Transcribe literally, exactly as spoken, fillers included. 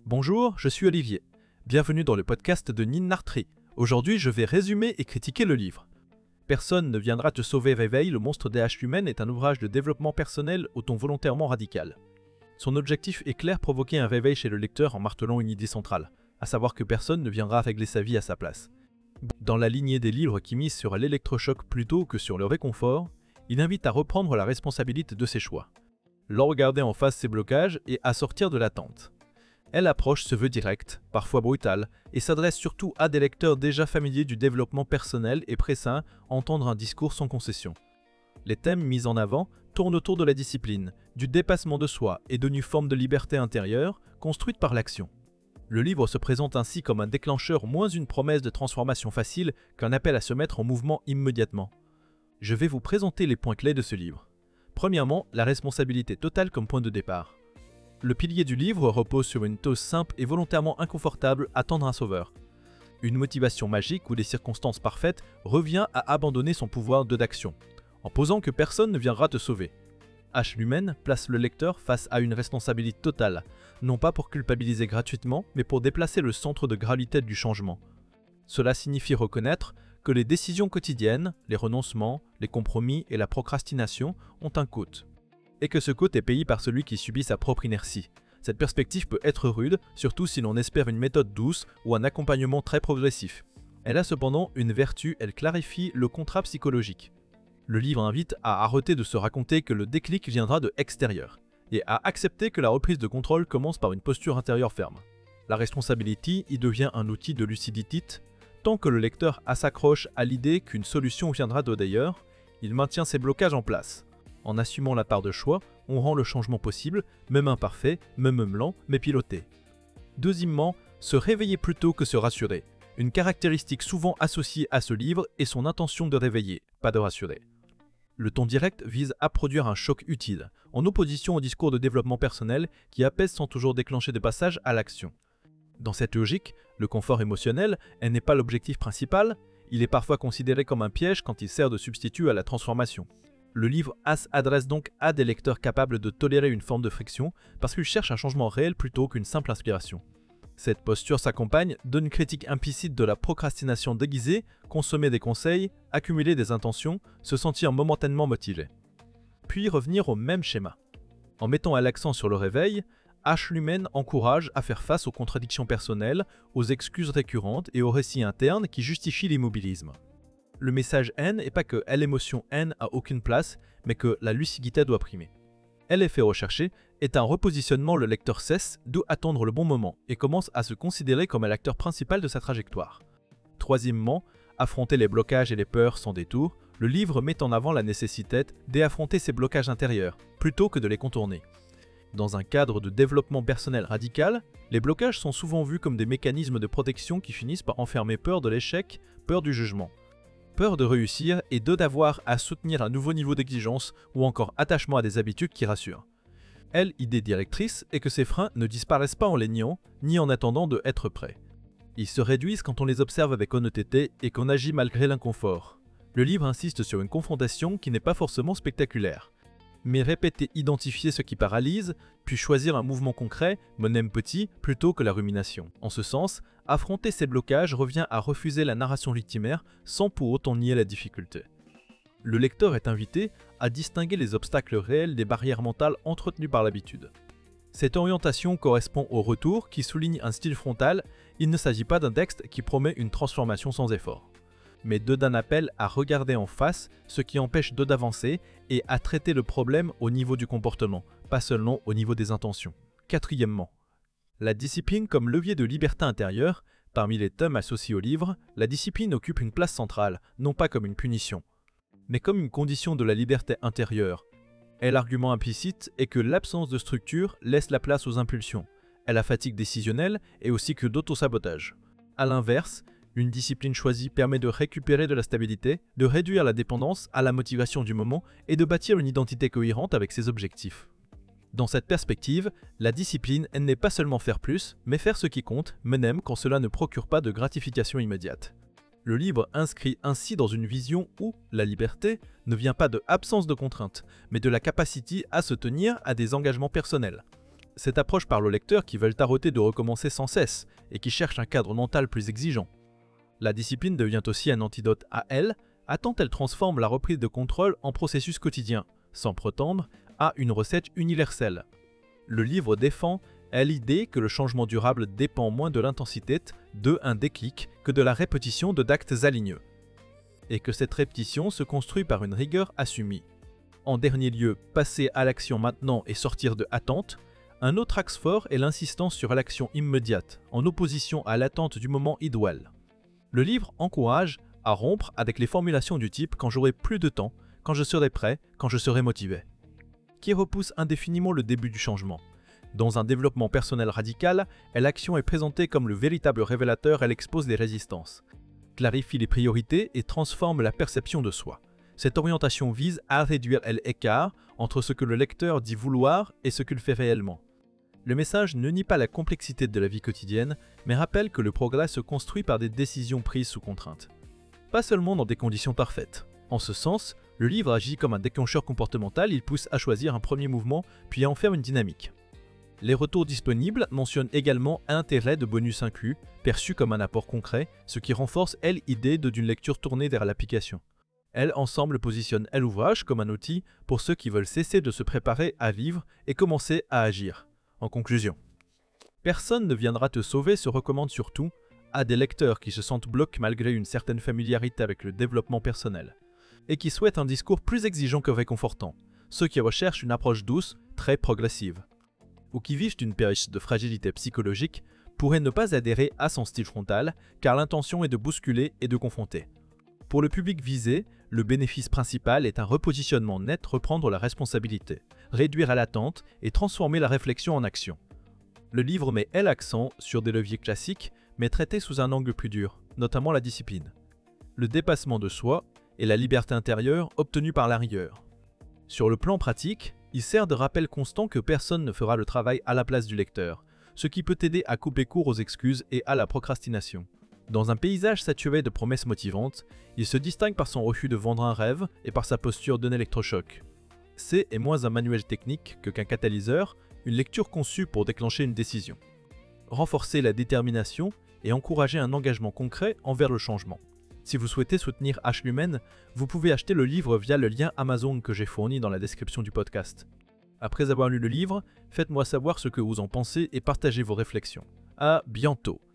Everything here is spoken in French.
Bonjour, je suis Olivier. Bienvenue dans le podcast de Ninartree. Aujourd'hui, je vais résumer et critiquer le livre. Personne ne viendra te sauver Réveil, le monstre D H humaine est un ouvrage de développement personnel au ton volontairement radical. Son objectif est clair, provoquer un réveil chez le lecteur en martelant une idée centrale, à savoir que personne ne viendra régler sa vie à sa place. Dans la lignée des livres qui misent sur l'électrochoc plutôt que sur le réconfort, il invite à reprendre la responsabilité de ses choix, leur regarder en face ses blocages et à sortir de l'attente. Elle approche se veut directe, parfois brutale, et s'adresse surtout à des lecteurs déjà familiers du développement personnel et pressés à entendre un discours sans concession. Les thèmes mis en avant tournent autour de la discipline, du dépassement de soi et d'une forme de liberté intérieure construite par l'action. Le livre se présente ainsi comme un déclencheur moins une promesse de transformation facile qu'un appel à se mettre en mouvement immédiatement. Je vais vous présenter les points clés de ce livre. Premièrement, la responsabilité totale comme point de départ. Le pilier du livre repose sur une dose simple et volontairement inconfortable, attendre un sauveur. Une motivation magique ou des circonstances parfaites revient à abandonner son pouvoir de d'action, en posant que personne ne viendra te sauver. H. Lumen place le lecteur face à une responsabilité totale, non pas pour culpabiliser gratuitement, mais pour déplacer le centre de gravité du changement. Cela signifie reconnaître que les décisions quotidiennes, les renoncements, les compromis et la procrastination ont un coût, et que ce coût est payé par celui qui subit sa propre inertie. Cette perspective peut être rude, surtout si l'on espère une méthode douce ou un accompagnement très progressif. Elle a cependant une vertu, elle clarifie le contrat psychologique. Le livre invite à arrêter de se raconter que le déclic viendra de extérieur, et à accepter que la reprise de contrôle commence par une posture intérieure ferme. La responsabilité y devient un outil de lucidité. Tant que le lecteur s'accroche à l'idée qu'une solution viendra de d'ailleurs, il maintient ses blocages en place. En assumant la part de choix, on rend le changement possible, même imparfait, même lent, mais piloté. Deuxièmement, se réveiller plutôt que se rassurer. Une caractéristique souvent associée à ce livre est son intention de réveiller, pas de rassurer. Le ton direct vise à produire un choc utile, en opposition au discours de développement personnel qui apaise sans toujours déclencher de passage à l'action. Dans cette logique, le confort émotionnel elle n'est pas l'objectif principal, il est parfois considéré comme un piège quand il sert de substitut à la transformation. Le livre s'adresse donc à des lecteurs capables de tolérer une forme de friction parce qu'ils cherchent un changement réel plutôt qu'une simple inspiration. Cette posture s'accompagne d'une critique implicite de la procrastination déguisée, consommer des conseils, accumuler des intentions, se sentir momentanément motivé. Puis revenir au même schéma. En mettant l'accent sur le réveil, H. Lumen encourage à faire face aux contradictions personnelles, aux excuses récurrentes et aux récits internes qui justifient l'immobilisme. Le message N n'est pas que l'émotion N a aucune place, mais que la lucidité doit primer. L'effet recherché est un repositionnement, le lecteur cesse d'où attendre le bon moment et commence à se considérer comme l'acteur principal de sa trajectoire. Troisièmement, affronter les blocages et les peurs sans détour, le livre met en avant la nécessité d'affronter ces blocages intérieurs, plutôt que de les contourner. Dans un cadre de développement personnel radical, les blocages sont souvent vus comme des mécanismes de protection qui finissent par enfermer peur de l'échec, peur du jugement. Peur de réussir et de d'avoir à soutenir un nouveau niveau d'exigence ou encore attachement à des habitudes qui rassurent. Elle, idée directrice, est que ces freins ne disparaissent pas en les niant, ni en attendant de être prêt. Ils se réduisent quand on les observe avec honnêteté et qu'on agit malgré l'inconfort. Le livre insiste sur une confrontation qui n'est pas forcément spectaculaire, mais répéter, identifier ce qui paralyse, puis choisir un mouvement concret, même petit, plutôt que la rumination. En ce sens, affronter ces blocages revient à refuser la narration victimaire sans pour autant nier la difficulté. Le lecteur est invité à distinguer les obstacles réels des barrières mentales entretenues par l'habitude. Cette orientation correspond au retour qui souligne un style frontal, il ne s'agit pas d'un texte qui promet une transformation sans effort, mais de d'un appel à regarder en face ce qui empêche de d'avancer et à traiter le problème au niveau du comportement, pas seulement au niveau des intentions. Quatrièmement, la discipline comme levier de liberté intérieure. Parmi les thèmes associés au livre, la discipline occupe une place centrale, non pas comme une punition, mais comme une condition de la liberté intérieure. Et l'argument implicite est que l'absence de structure laisse la place aux impulsions, et la fatigue décisionnelle et aussi que d'autosabotage. A l'inverse, une discipline choisie permet de récupérer de la stabilité, de réduire la dépendance à la motivation du moment et de bâtir une identité cohérente avec ses objectifs. Dans cette perspective, la discipline elle n'est pas seulement faire plus, mais faire ce qui compte, même quand cela ne procure pas de gratification immédiate. Le livre inscrit ainsi dans une vision où la liberté ne vient pas de l'absence de contraintes, mais de la capacité à se tenir à des engagements personnels. Cette approche parle aux lecteurs qui veulent arrêter de recommencer sans cesse et qui cherchent un cadre mental plus exigeant. La discipline devient aussi un antidote à elle, à tant elle transforme la reprise de contrôle en processus quotidien, sans prétendre à une recette universelle. Le livre défend l'idée que le changement durable dépend moins de l'intensité de un déclic que de la répétition de d'actes aligneux, et que cette répétition se construit par une rigueur assumée. En dernier lieu, passer à l'action maintenant et sortir de attente. Un autre axe fort est l'insistance sur l'action immédiate, en opposition à l'attente du moment idéal. Le livre encourage à rompre avec les formulations du type « quand j'aurai plus de temps »,« quand je serai prêt »,« quand je serai motivé », qui repousse indéfiniment le début du changement. Dans un développement personnel radical, l'action est présentée comme le véritable révélateur, elle expose les résistances, clarifie les priorités et transforme la perception de soi. Cette orientation vise à réduire l'écart entre ce que le lecteur dit vouloir et ce qu'il fait réellement. Le message ne nie pas la complexité de la vie quotidienne, mais rappelle que le progrès se construit par des décisions prises sous contrainte. Pas seulement dans des conditions parfaites. En ce sens, le livre agit comme un déclencheur comportemental, il pousse à choisir un premier mouvement, puis à en faire une dynamique. Les retours disponibles mentionnent également intérêt de bonus inclus, perçu comme un apport concret, ce qui renforce l'idée d'une lecture tournée vers l'application. Elle ensemble positionne l'ouvrage comme un outil pour ceux qui veulent cesser de se préparer à vivre et commencer à agir. En conclusion, Personne ne viendra te sauver se recommande surtout à des lecteurs qui se sentent bloqués malgré une certaine familiarité avec le développement personnel et qui souhaitent un discours plus exigeant que réconfortant, ceux qui recherchent une approche douce, très progressive, ou qui vivent une période de fragilité psychologique pourraient ne pas adhérer à son style frontal car l'intention est de bousculer et de confronter. Pour le public visé, le bénéfice principal est un repositionnement net, reprendre la responsabilité, réduire à l'attente et transformer la réflexion en action. Le livre met l'accent sur des leviers classiques, mais traités sous un angle plus dur, notamment la discipline, le dépassement de soi et la liberté intérieure obtenue par la rigueur. Sur le plan pratique, il sert de rappel constant que personne ne fera le travail à la place du lecteur, ce qui peut aider à couper court aux excuses et à la procrastination. Dans un paysage saturé de promesses motivantes, il se distingue par son refus de vendre un rêve et par sa posture d'un électrochoc. C'est est moins un manuel technique que qu'un catalyseur, une lecture conçue pour déclencher une décision, renforcer la détermination et encourager un engagement concret envers le changement. Si vous souhaitez soutenir H-Lumen, vous pouvez acheter le livre via le lien Amazon que j'ai fourni dans la description du podcast. Après avoir lu le livre, faites-moi savoir ce que vous en pensez et partagez vos réflexions. À bientôt!